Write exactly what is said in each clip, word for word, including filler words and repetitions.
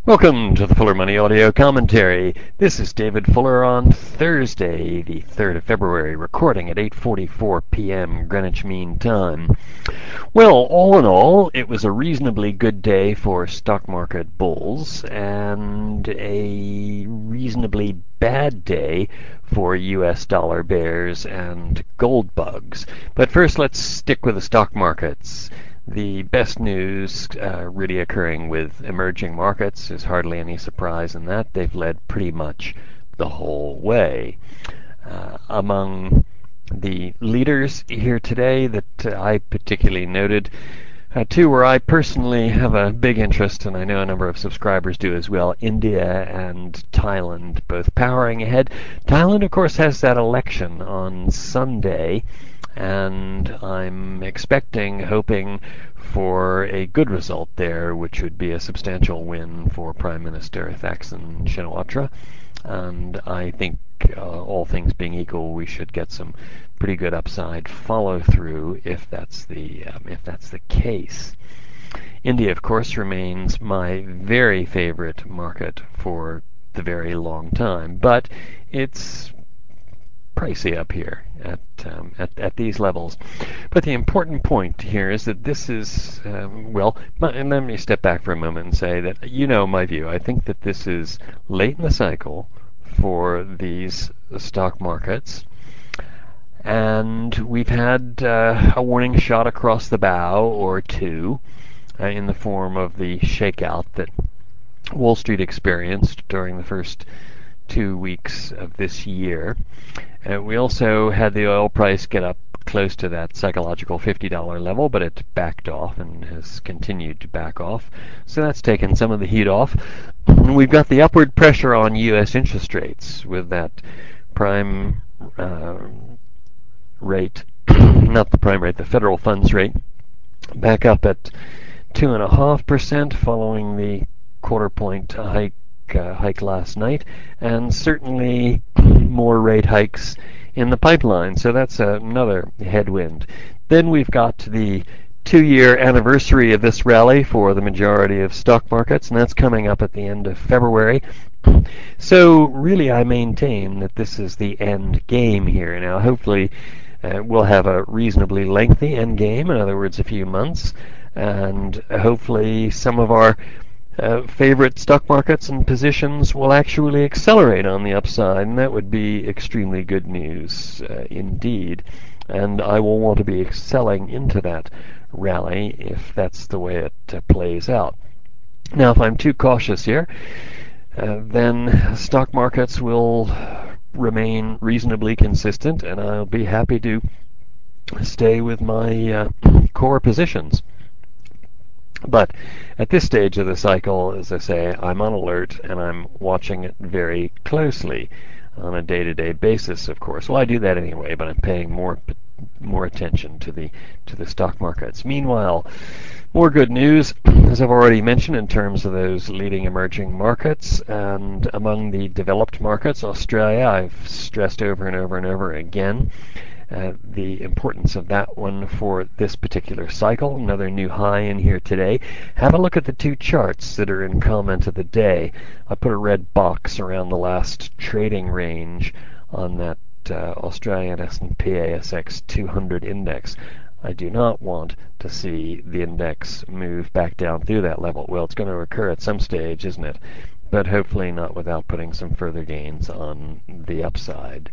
Welcome to the Fuller Money Audio Commentary. This is David Fuller on Thursday, the third of February, recording at eight forty-four p.m. Greenwich Mean Time. Well, all in all, it was a reasonably good day for stock market bulls and a reasonably bad day for U S dollar bears and gold bugs. But first, let's stick with the stock markets. The best news uh, really occurring with emerging markets. There's hardly any surprise in that. They've led pretty much the whole way. Uh, among the leaders here today that uh, I particularly noted, uh, two where I personally have a big interest, and I know a number of subscribers do as well, India and Thailand, both powering ahead. Thailand, of course, has that election on Sunday, and I'm expecting, hoping for a good result there, which would be a substantial win for Prime Minister Thaksin Shinawatra. And I think, uh, all things being equal, we should get some pretty good upside follow through if that's the um, if that's the case. India, of course, remains my very favorite market for the very long time, but it's pricey up here at, um, at at these levels. But the important point here is that this is, um, well, my, and let me step back for a moment and say that, you know my view. I think that this is late in the cycle for these stock markets, and we've had uh, a warning shot across the bow or two uh, in the form of the shakeout that Wall Street experienced during the first two weeks of this year. Uh, we also had the oil price get up close to that psychological fifty dollar level, but it backed off and has continued to back off. So that's taken some of the heat off. We've got the upward pressure on U S interest rates with that prime uh, rate, not the prime rate, the federal funds rate, back up at two point five percent following the quarter point hike Uh, hike last night, and certainly more rate hikes in the pipeline. So that's another headwind. Then we've got the two-year anniversary of this rally for the majority of stock markets, and that's coming up at the end of February. So really, I maintain that this is the end game here. Now, hopefully, uh, we'll have a reasonably lengthy end game, in other words, a few months, and hopefully some of our Uh, favorite stock markets and positions will actually accelerate on the upside, and that would be extremely good news uh, indeed. And I will want to be selling into that rally if that's the way it uh, plays out. Now, if I'm too cautious here, uh, then stock markets will remain reasonably consistent, and I'll be happy to stay with my uh, core positions. But at this stage of the cycle, as I say, I'm on alert and I'm watching it very closely on a day-to-day basis, of course. Well, I do that anyway, but I'm paying more more attention to the to the stock markets. Meanwhile, more good news, as I've already mentioned, in terms of those leading emerging markets. And among the developed markets, Australia, I've stressed over and over and over again Uh, the importance of that one for this particular cycle. Another new high in here today. Have a look at the two charts that are in comment of the day. I put a red box around the last trading range on that uh, Australian S and P A S X two hundred index. I do not want to see the index move back down through that level. Well, it's going to occur at some stage, isn't it? But hopefully not without putting some further gains on the upside.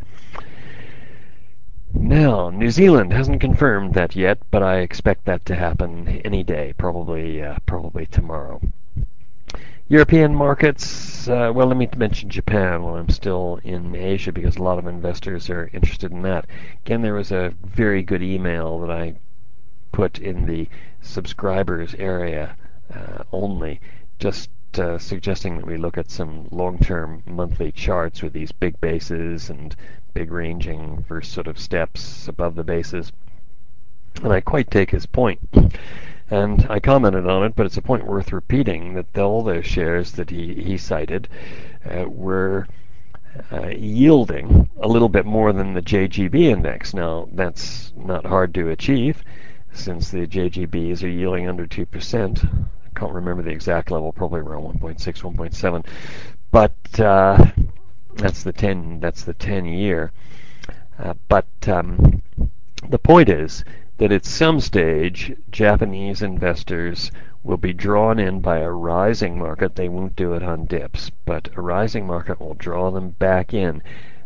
Now, New Zealand hasn't confirmed that yet, but I expect that to happen any day, probably uh, probably tomorrow. European markets, uh, well, let me mention Japan while I'm still in Asia, because a lot of investors are interested in that. Again, there was a very good email that I put in the subscribers area uh, only, just uh, suggesting that we look at some long-term monthly charts with these big bases and big ranging for sort of steps above the bases. And I quite take his point. And I commented on it, but it's a point worth repeating, that all those shares that he, he cited uh, were uh, yielding a little bit more than the J G B index. Now, that's not hard to achieve, since the J G Bs are yielding under two percent can't remember the exact level, probably around one point six, one point seven. But uh, that's the ten. That's the ten-year. Uh, but um, the point is that at some stage, Japanese investors will be drawn in by a rising market. They won't do it on dips, but a rising market will draw them back in.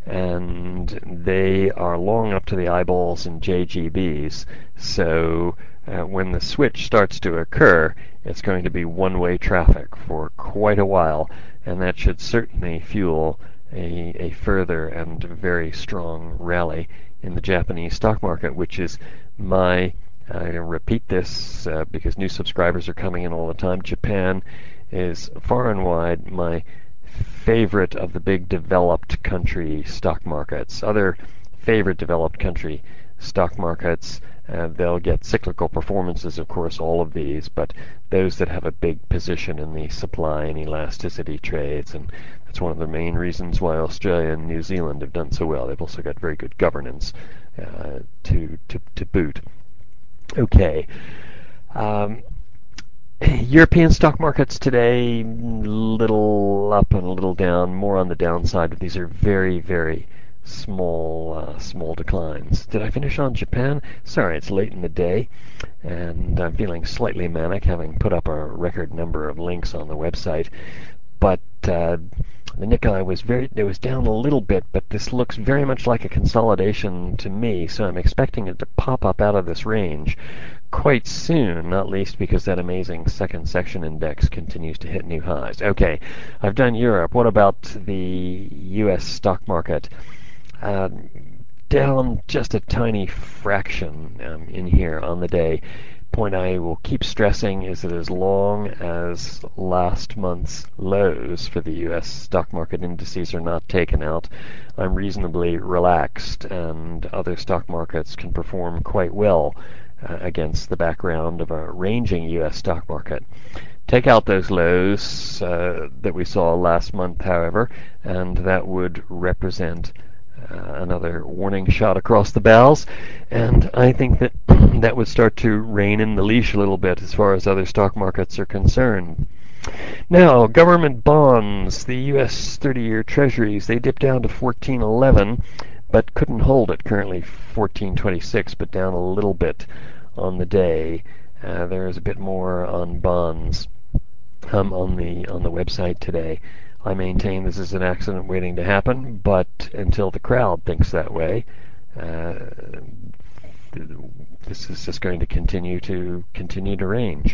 And they are long up to the eyeballs in J G Bs. So uh, when the switch starts to occur, it's going to be one-way traffic for quite a while. And that should certainly fuel a, a further and very strong rally in the Japanese stock market, which is my, I repeat this uh, because new subscribers are coming in all the time, Japan is far and wide my favorite of the big developed country stock markets. Other favorite developed country stock markets, uh, they'll get cyclical performances, of course, all of these, but those that have a big position in the supply and elasticity trades, and that's one of the main reasons why Australia and New Zealand have done so well. They've also got very good governance uh, to, to, to boot. Okay. Um, European stock markets today, little up and a little down, more on the downside, but these are very, very small, uh, small declines. Did I finish on Japan? Sorry, it's late in the day, and I'm feeling slightly manic, having put up a record number of links on the website. But uh, the Nikkei was very, it was down a little bit, but this looks very much like a consolidation to me, so I'm expecting it to pop up out of this range quite soon, not least because that amazing second section index continues to hit new highs. Okay, I've done Europe. What about the U S stock market? Uh, down just a tiny fraction um, in here on the day. Point I will keep stressing is that as long as last month's lows for the U S stock market indices are not taken out, I'm reasonably relaxed, and other stock markets can perform quite well uh, against the background of a ranging U S stock market. Take out those lows uh, that we saw last month, however, and that would represent Uh, another warning shot across the bows, and I think that that would start to rein in the leash a little bit as far as other stock markets are concerned. Now, government bonds, the U S thirty-year treasuries, they dipped down to fourteen eleven, but couldn't hold it. Currently fourteen twenty-six, but down a little bit on the day. Uh, there is a bit more on bonds um, on the on the website today. I maintain this is an accident waiting to happen, but until the crowd thinks that way, uh, this is just going to continue to continue to range.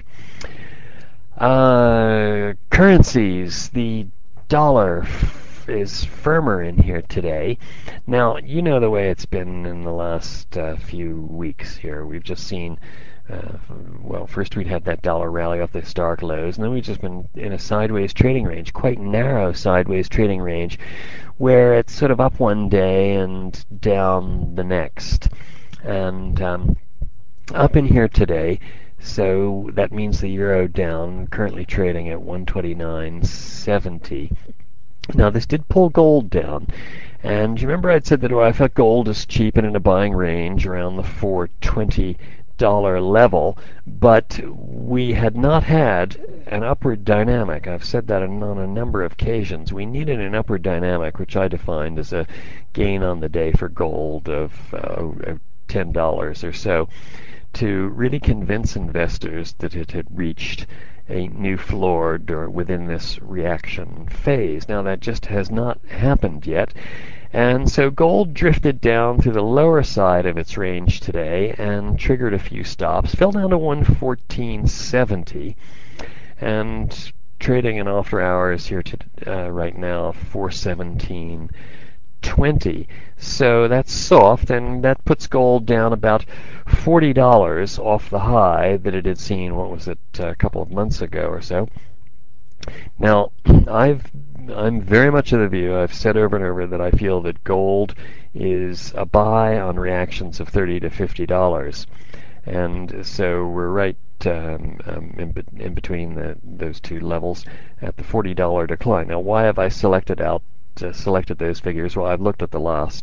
Uh, currencies, the dollar f- is firmer in here today. Now, you know the way it's been in the last uh, few weeks here. We've just seen Uh, well, first we'd had that dollar rally off the historic lows, and then we've just been in a sideways trading range, quite narrow sideways trading range, where it's sort of up one day and down the next. And um, up in here today, so that means the euro down, currently trading at one twenty-nine seventy. Now, this did pull gold down. And you remember I'd said that well, I thought gold is cheap and in a buying range around the four twenty dollar level, but we had not had an upward dynamic. I've said that on a number of occasions. We needed an upward dynamic, which I defined as a gain on the day for gold of uh, ten dollars or so, to really convince investors that it had reached a new floor dur- within this reaction phase. Now, that just has not happened yet. And so gold drifted down through the lower side of its range today and triggered a few stops, fell down to one fourteen seventy, and trading in after hours here to, uh, right now, four seventeen twenty. So that's soft, and that puts gold down about forty dollars off the high that it had seen, what was it, a couple of months ago or so. Now, I've I'm very much of the view, I've said over and over, that I feel that gold is a buy on reactions of thirty to fifty dollars, and so we're right um, um, in, be- in between the, those two levels at the forty dollar decline. Now, why have I selected out uh, selected those figures? Well, I've looked at the last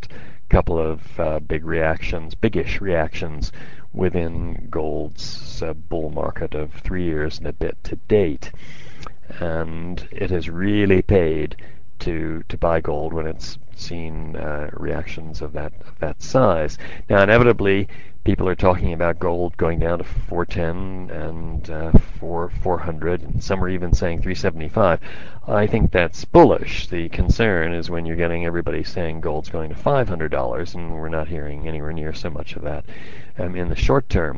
couple of uh, big reactions, biggish reactions within gold's uh, bull market of three years and a bit to date. And it has really paid to to buy gold when it's seen uh, reactions of that of that size. Now, inevitably, people are talking about gold going down to four ten and uh, four four hundred, and some are even saying three seventy-five. I think that's bullish. The concern is when you're getting everybody saying gold's going to five hundred dollars, and we're not hearing anywhere near so much of that um, in the short term.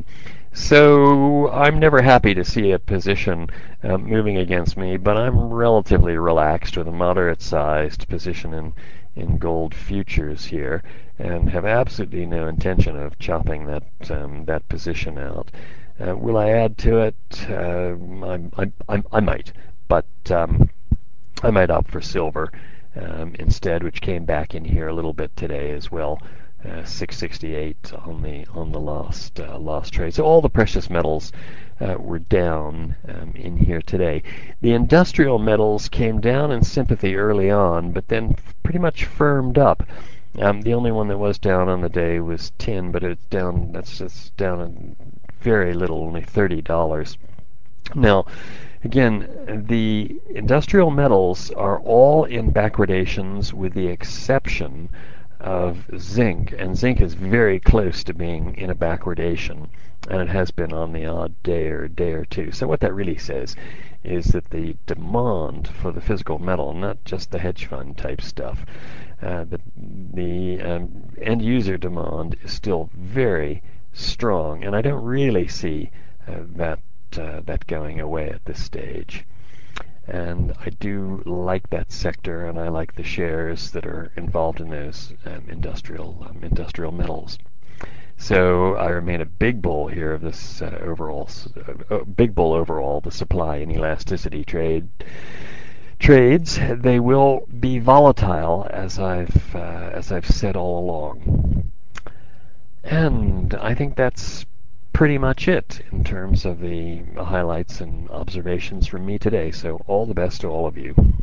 So I'm never happy to see a position uh, moving against me, but I'm relatively relaxed with a moderate-sized position in, in gold futures here, and have absolutely no intention of chopping that um, that position out. Uh, will I add to it? Uh, I, I, I, I might, but um, I might opt for silver um, instead, which came back in here a little bit today as well. Uh, six sixty-eight on the on the last uh, last trade. So all the precious metals uh, were down um, in here today. The industrial metals came down in sympathy early on, but then pretty much firmed up. Um, the only one that was down on the day was tin, but it's down. That's just down very little, only thirty dollars. Now, again, the industrial metals are all in backwardations with the exception of zinc, and zinc is very close to being in a backwardation, and it has been on the odd day or day or two. So what that really says is that the demand for the physical metal, not just the hedge fund type stuff, uh, but the um, end user demand is still very strong, and I don't really see uh, that uh, that going away at this stage. And I do like that sector, and I like the shares that are involved in those um, industrial um, industrial metals. So I remain a big bull here of this uh, overall, uh, big bull overall, the supply and elasticity trade trades. They will be volatile, as I've uh, as I've said all along. And I think that's pretty much it in terms of the highlights and observations from me today. So all the best to all of you.